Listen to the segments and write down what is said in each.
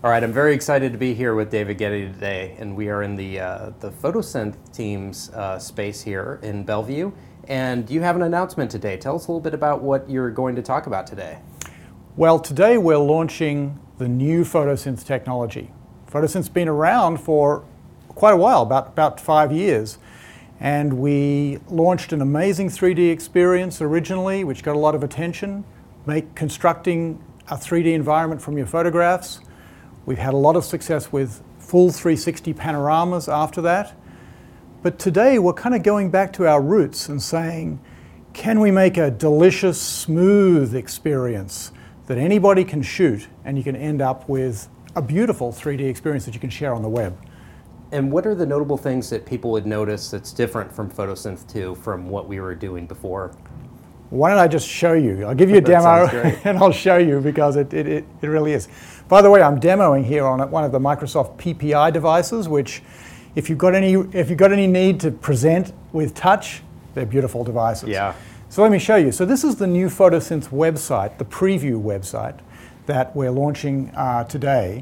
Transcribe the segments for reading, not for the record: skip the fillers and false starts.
All right, I'm very excited to be here with David Getty today, and we are in the Photosynth team's space here in Bellevue. And you have an announcement today. Tell us a little bit about what you're going to talk about today. Well, today we're launching the new Photosynth technology. Photosynth's been around for quite a while, about 5 years. And we launched an amazing 3D experience originally, which got a lot of attention, constructing a 3D environment from your photographs. We've had a lot of success with full 360 panoramas after that. But today we're kind of going back to our roots and saying, can we make a delicious, smooth experience that anybody can shoot and you can end up with a beautiful 3D experience that you can share on the web? And what are the notable things that people would notice that's different from Photosynth 2 from what we were doing before? Why don't I just show you? I'll give you a demo and I'll show you because it really is. By the way, I'm demoing here on one of the Microsoft PPI devices, which if you've got any need to present with touch, they're beautiful devices. Yeah. So let me show you. So this is the new Photosynth website, the preview website that we're launching today.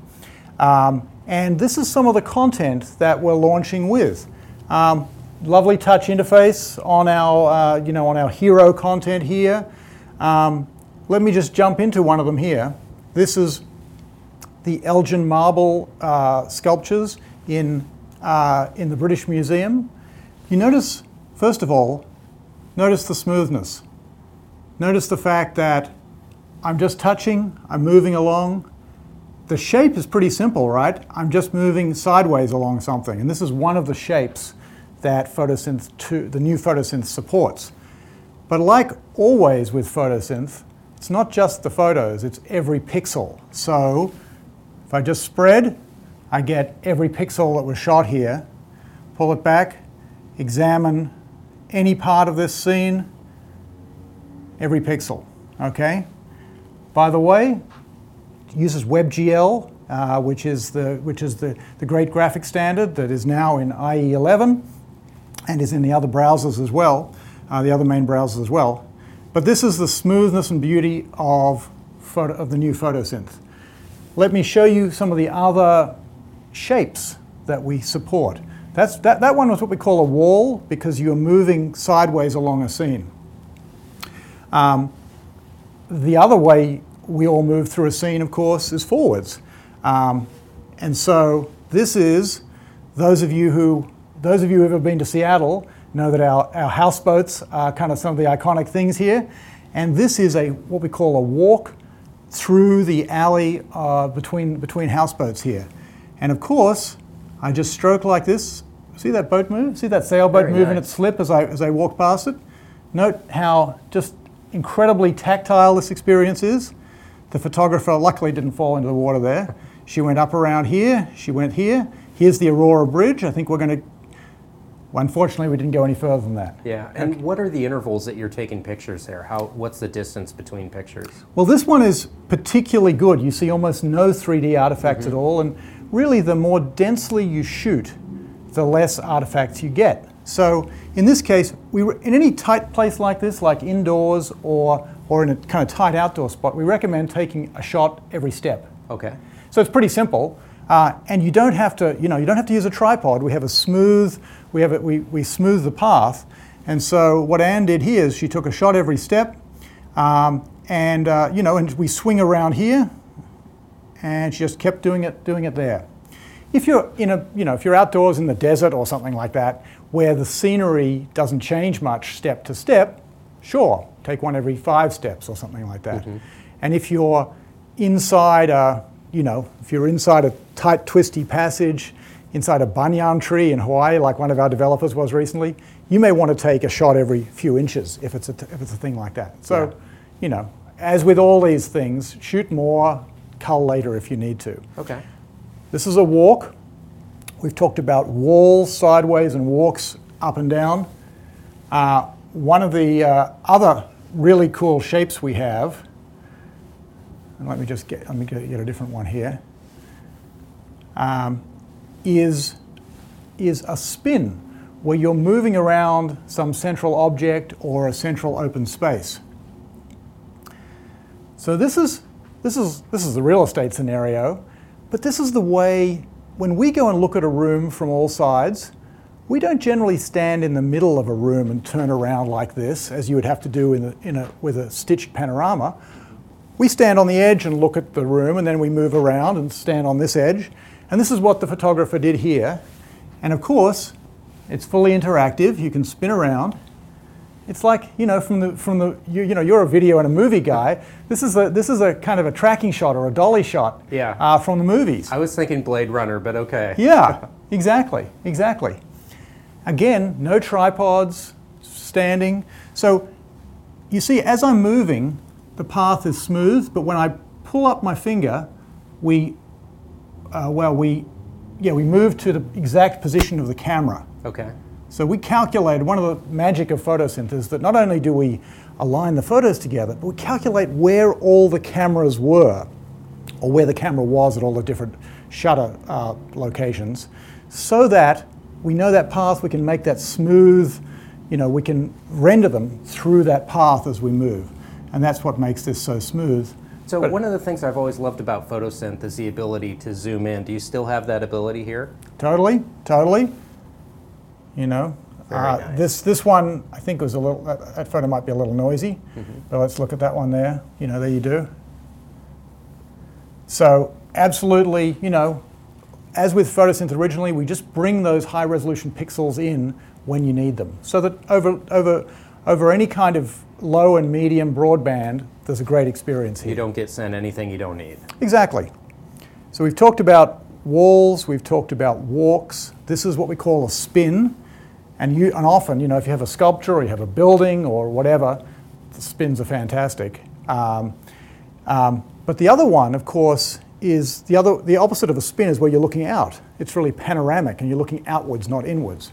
And this is some of the content that we're launching with. Lovely touch interface on our, on our hero content here. Let me just jump into one of them here. This is the Elgin marble sculptures in the British Museum. You notice, first of all, notice the smoothness. Notice the fact that I'm just touching, I'm moving along. The shape is pretty simple, right? I'm just moving sideways along something, and this is one of the shapes that Photosynth 2, the new Photosynth supports. But like always with Photosynth, it's not just the photos, it's every pixel. So if I just spread, I get every pixel that was shot here, pull it back, examine any part of this scene, every pixel, okay? By the way, it uses WebGL, which is the great graphic standard that is now in IE 11 and is in the other browsers as well, the other main browsers as well. But this is the smoothness and beauty of the new Photosynth. Let me show you some of the other shapes that we support. That one was what we call a wall because you're moving sideways along a scene. The other way we all move through a scene, of course, is forwards. And so this is, those of you who have ever been to Seattle know that our houseboats are kind of some of the iconic things here. And this is what we call a walk through the alley between houseboats here. And of course, I just stroke like this. See that boat move? See that sailboat move in its slip as I walk past it? Note how just incredibly tactile this experience is. The photographer luckily didn't fall into the water there. She went up around here, she went here. Here's the Aurora Bridge. I think we're going to, well, unfortunately we didn't go any further than that. Yeah, and what are the intervals that you're taking pictures there? What's the distance between pictures? Well, this one is particularly good. You see almost no 3D artifacts at all, and really the more densely you shoot, the less artifacts you get. So in this case, in any tight place like this, like indoors or in a kind of tight outdoor spot, we recommend taking a shot every step. Okay. So it's pretty simple, and you don't have to, you don't have to use a tripod. We have a smooth, we smooth the path, and so what Anne did here is she took a shot every step, and we swing around here, and she just kept doing it there. If you're if you're outdoors in the desert or something like that, where the scenery doesn't change much step to step, sure, take one every 5 steps or something like that. And if you're inside if you're inside a tight, twisty passage, inside a banyan tree in Hawaii, like one of our developers was recently, you may want to take a shot every few inches if it's a thing like that. So, as with all these things, shoot more, cull later if you need to. Okay. This is a walk. We've talked about walls sideways and walks up and down. One of the other really cool shapes we have, and let me get a different one here, is a spin, where you're moving around some central object or a central open space. So this is the real estate scenario, But this is the way, when we go and look at a room from all sides, we don't generally stand in the middle of a room and turn around like this, as you would have to do with a stitched panorama. We stand on the edge and look at the room, and then we move around and stand on this edge. And this is what the photographer did here. And of course, it's fully interactive. You can spin around. It's like, you know, you're a video and a movie guy. This is a kind of a tracking shot or a dolly shot from the movies. I was thinking Blade Runner, but okay. Yeah, exactly. Again, no tripods, standing. So you see, as I'm moving, the path is smooth, but when I pull up my finger, we move to the exact position of the camera. Okay. So we calculated, one of the magic of photosynth is that not only do we align the photos together, but we calculate where all the cameras were, or where the camera was at all the different shutter locations, so that we know that path, we can make that smooth, you know, we can render them through that path as we move. And that's what makes this so smooth. So one of the things I've always loved about photosynth is the ability to zoom in. Do you still have that ability here? Totally. You know, nice. This one I think was a little. That photo might be a little noisy, but let's look at that one there. You know, there you do. So absolutely, you know, as with photosynth originally, we just bring those high resolution pixels in when you need them, so that over any kind of low and medium broadband, there's a great experience here. You don't get sent anything you don't need. Exactly. So we've talked about walls, we've talked about walks. This is what we call a spin. And often, you know, if you have a sculpture or you have a building or whatever, the spins are fantastic. But the other one, of course, is the opposite of a spin is where you're looking out. It's really panoramic and you're looking outwards, not inwards.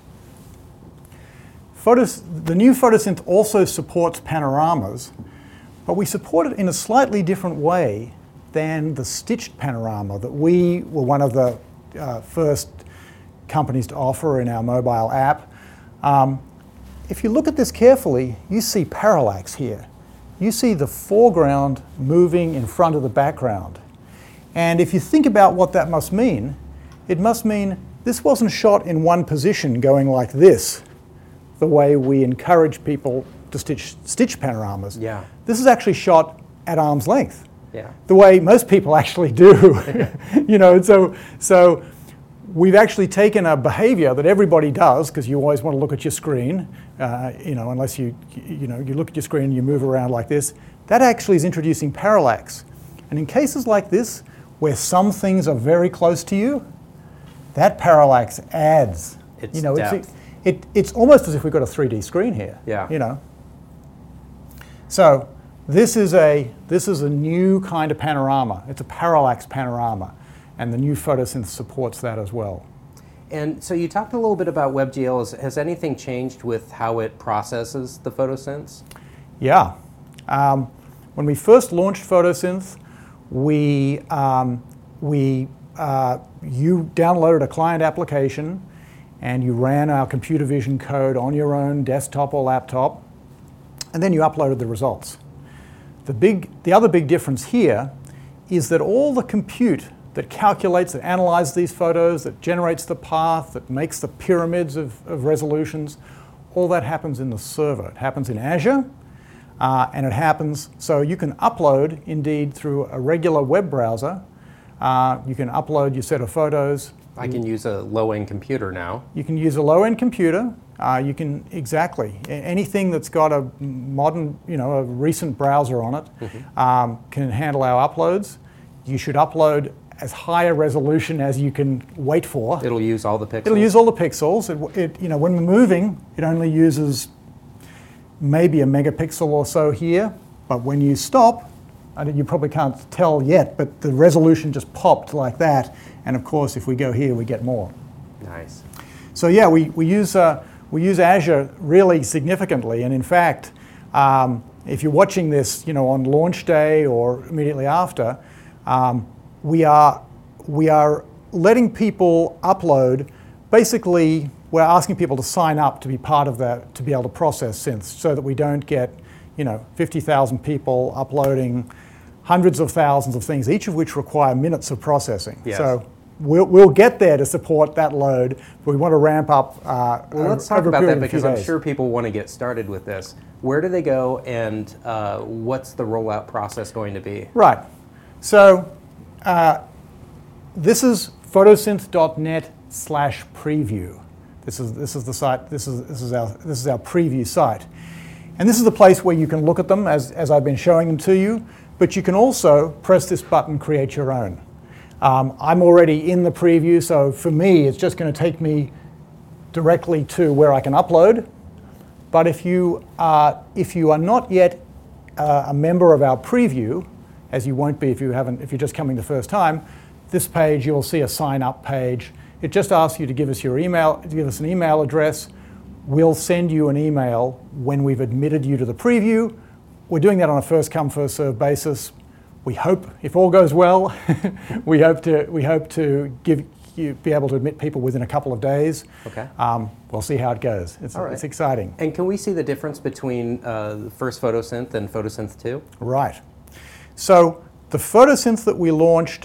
The new photosynth also supports panoramas, but we support it in a slightly different way than the stitched panorama that we were one of the first companies to offer in our mobile app. If you look at this carefully, you see parallax here. You see the foreground moving in front of the background. And if you think about what that must mean, it must mean this wasn't shot in one position going like this, the way we encourage people to stitch panoramas. Yeah. This is actually shot at arm's length. Yeah. The way most people actually do. You know, so we've actually taken a behavior that everybody does, because you always want to look at your screen, you know, unless you look at your screen and you move around like this. That actually is introducing parallax. And in cases like this, where some things are very close to you, that parallax adds. It's you know, depth. It's almost as if we've got a 3D screen here. Yeah. You know. So this is a new kind of panorama. It's a parallax panorama, and the new photosynth supports that as well. And so you talked a little bit about WebGL. Has anything changed with how it processes the photosynths? Yeah. When we first launched photosynth, you downloaded a client application and you ran our computer vision code on your own desktop or laptop, and then you uploaded the results. The other big difference here is that all the compute that calculates, that analyzes these photos, that generates the path, that makes the pyramids of resolutions, all that happens in the server. It happens in Azure, and it happens, so you can upload, indeed, through a regular web browser. You can upload your set of photos. I can use a low-end computer now. You can use a low-end computer. You can, exactly, anything that's got a modern, a recent browser on it can handle our uploads. You should upload as high a resolution as you can wait for. It'll use all the pixels? It'll use all the pixels. When we're moving, it only uses maybe a megapixel or so here, but when you stop, you probably can't tell yet, but the resolution just popped like that, and of course if we go here we get more. Nice. So yeah, we use Azure really significantly, and in fact, if you're watching this, on launch day or immediately after, we are letting people upload. Basically, we're asking people to sign up to be part of that, to be able to process synths, so that we don't get 50,000 people uploading hundreds of thousands of things, each of which require minutes of processing. Yes. So we'll get there to support that load, but we want to ramp up Well, let's talk over a about period that of a few because I'm days. sure people want to get started with this. Where do they go, and what's the rollout process going to be? Right. So this is photosynth.net/preview. This is the site. This is our preview site, and this is the place where you can look at them as I've been showing them to you. But you can also press this button, create your own. I'm already in the preview, so for me, it's just going to take me directly to where I can upload. But if you are not yet a member of our preview, as you won't be if you're just coming the first time, this page you'll see a sign up page. It just asks you to give us your email, to give us an email address. We'll send you an email when we've admitted you to the preview. We're doing that on a first come first served basis. We hope, if all goes well, we hope to be able to admit people within a couple of days. Okay. We'll see how it goes. It's exciting. And can we see the difference between the first Photosynth and Photosynth 2? Right. So the Photosynth that we launched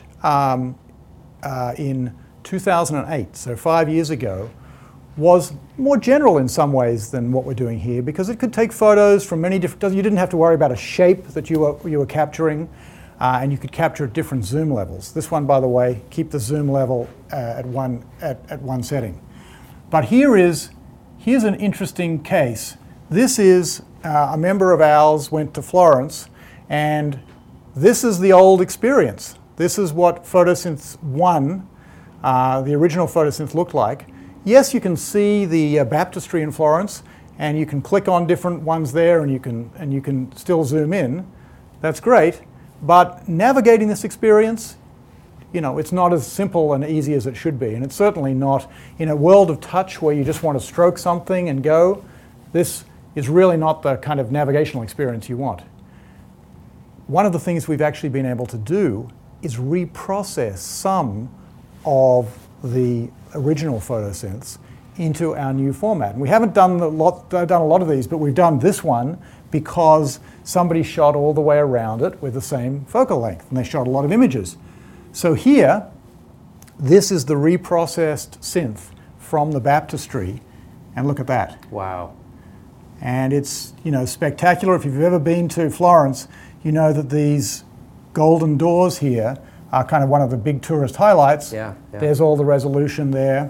in 2008, so 5 years ago, was more general in some ways than what we're doing here because it could take photos from many different. You didn't have to worry about a shape that you were capturing, and you could capture at different zoom levels. This one, by the way, keep the zoom level at one setting. But here's an interesting case. This is a member of ours went to Florence, and this is the old experience. This is what Photosynth 1, the original Photosynth, looked like. Yes, you can see the baptistry in Florence, and you can click on different ones there, and you can still zoom in. That's great, but navigating this experience, it's not as simple and easy as it should be, and it's certainly not in a world of touch where you just want to stroke something and go. This is really not the kind of navigational experience you want. One of the things we've actually been able to do is reprocess some of the original photosynths into our new format. And we haven't done a lot of these, but we've done this one because somebody shot all the way around it with the same focal length, and they shot a lot of images. So here, this is the reprocessed synth from the baptistry, and look at that. Wow. And it's spectacular. If you've ever been to Florence, you know that these golden doors here are kind of one of the big tourist highlights. Yeah. There's all the resolution there.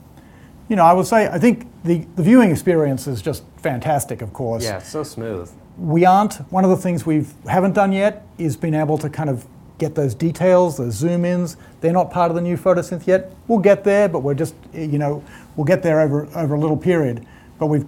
I would say, I think the viewing experience is just fantastic, of course. Yeah, it's so smooth. One of the things we haven't done yet is been able to kind of get those details, those zoom ins. They're not part of the new Photosynth yet. We'll get there, but we're just, we'll get there over a little period. But we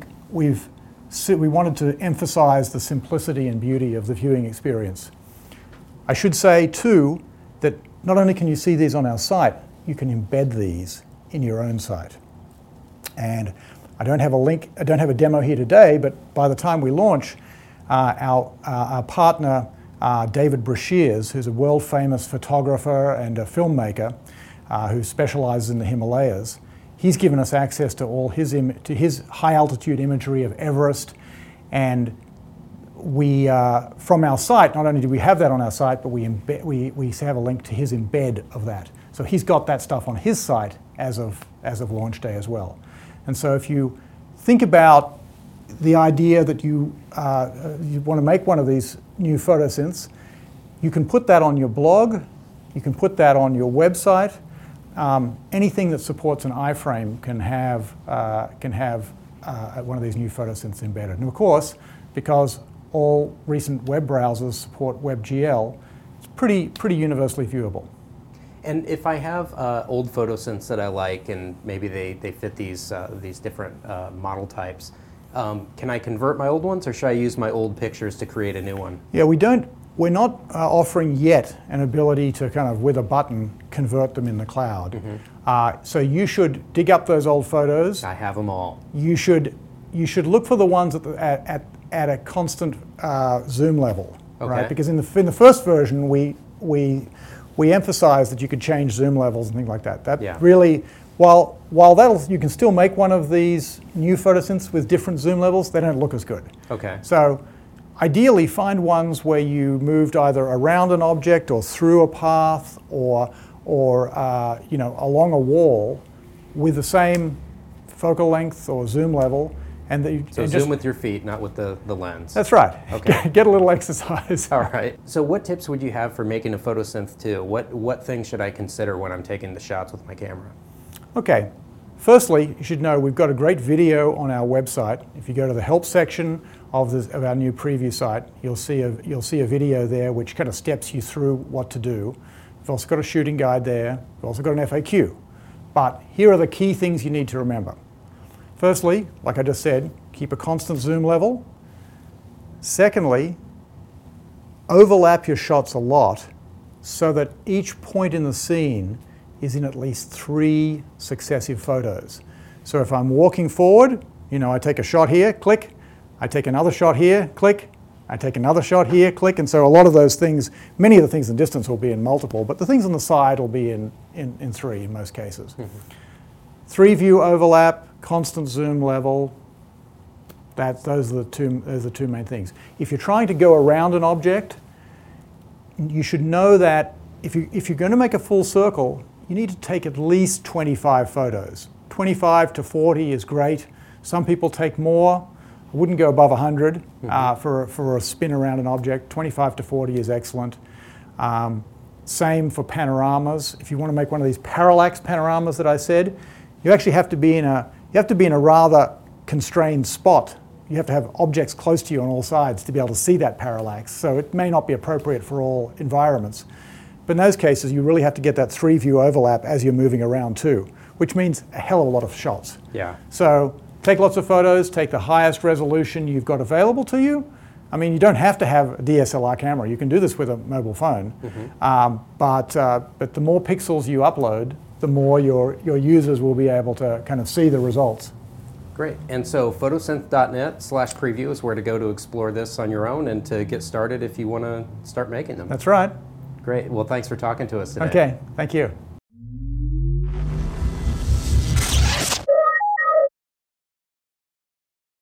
wanted to emphasize the simplicity and beauty of the viewing experience. I should say, too, that not only can you see these on our site, you can embed these in your own site. And I don't have a demo here today, but by the time we launch, our partner, David Brashears, who's a world-famous photographer and a filmmaker who specializes in the Himalayas, he's given us access to all his high-altitude imagery of Everest, and we, from our site, not only do we have that on our site, but we have a link to his embed of that. So he's got that stuff on his site as of launch day as well. And so if you think about the idea that you want to make one of these new photosynths, you can put that on your blog, you can put that on your website. Anything that supports an iframe can have one of these new photosynths embedded. And of course, because all recent web browsers support WebGL, it's pretty universally viewable. And if I have old photosynths that I like, and maybe they fit these different model types, can I convert my old ones, or should I use my old pictures to create a new one? Yeah, we're not offering yet an ability to kind of, with a button, convert them in the cloud. Mm-hmm. So you should dig up those old photos. I have them all. You should look for the ones at a constant zoom level, okay. Right? Because in the first version, we emphasized that you could change zoom levels and things like that. That really, while you can still make one of these new photosynths with different zoom levels, they don't look as good. Okay. So Ideally, find ones where you moved either around an object or through a path or along a wall with the same focal length or zoom level. So zoom with your feet, not with the lens. That's right. Okay. Get a little exercise. All right. So what tips would you have for making a PhotoSynth 2? What things should I consider when I'm taking the shots with my camera? Okay. Firstly, you should know we've got a great video on our website. If you go to the help section of our new preview site, you'll see a video there which kind of steps you through what to do. We've also got a shooting guide there. We've also got an FAQ. But here are the key things you need to remember. Firstly, like I just said, keep a constant zoom level. Secondly, overlap your shots a lot so that each point in the scene is in at least 3 successive photos. So if I'm walking forward, I take a shot here, click, I take another shot here, click, I take another shot here, click, and so a lot of those things, many of the things in distance will be in multiple, but the things on the side will be in 3 in most cases. Mm-hmm. 3 view overlap, constant zoom level, those are the two main things. If you're trying to go around an object, you should know that if you're going to make a full circle, you need to take at least 25 photos. 25 to 40 is great. Some people take more. I wouldn't go above 100 for a spin around an object. 25 to 40 is excellent. Same for panoramas. If you want to make one of these parallax panoramas that I said, you actually have to be in a rather constrained spot. You have to have objects close to you on all sides to be able to see that parallax. So it may not be appropriate for all environments. But in those cases, you really have to get that 3 view overlap as you're moving around too, which means a hell of a lot of shots. Yeah. So take lots of photos, take the highest resolution you've got available to you. I mean, you don't have to have a DSLR camera. You can do this with a mobile phone. Mm-hmm. But the more pixels you upload, the more your users will be able to kind of see the results. Great. And so photosynth.net/preview is where to go to explore this on your own and to get started if you want to start making them. That's right. Great. Well, thanks for talking to us today. Okay. Thank you.